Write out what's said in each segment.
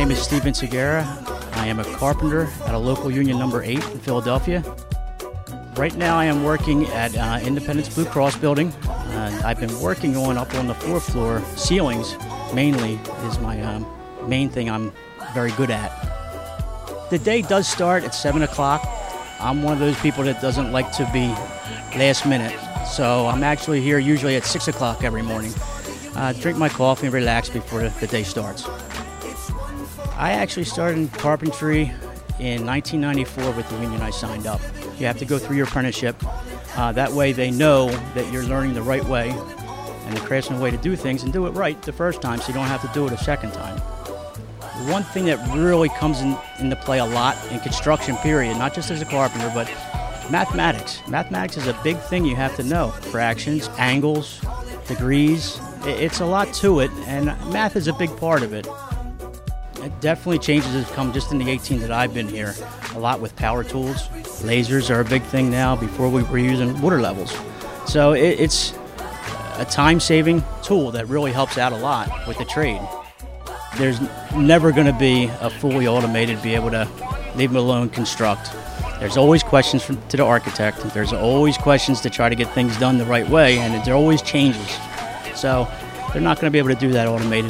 name is Steven Segura. I am a carpenter at a local union number 8 in Philadelphia. Right now I am working at Independence Blue Cross building. I've been working up on the fourth floor. Ceilings mainly is my main thing I'm very good at. The day does start at 7 o'clock. I'm one of those people that doesn't like to be last minute. So I'm actually here usually at 6 o'clock every morning. Drink my coffee and relax before the day starts. I actually started in carpentry in 1994 with the union I signed up. You have to go through your apprenticeship. That way they know that you're learning the right way and the craftsman way to do things and do it right the first time so you don't have to do it a second time. One thing that really comes into play a lot in construction period, not just as a carpenter, but mathematics. Mathematics is a big thing you have to know. Fractions, angles, degrees. It's a lot to it, and math is a big part of it. It definitely changes has come just in the 18 that I've been here. A lot with power tools. Lasers are a big thing now. Before we were using water levels. So it's a time-saving tool that really helps out a lot with the trade. There's never going to be a fully automated, be able to leave them alone, construct. There's always questions to the architect. There's always questions to try to get things done the right way, and there always changes. So they're not going to be able to do that automated.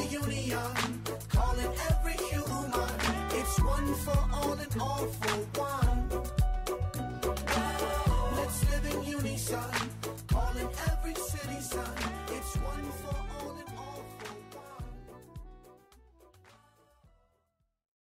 It's one for all and all for one.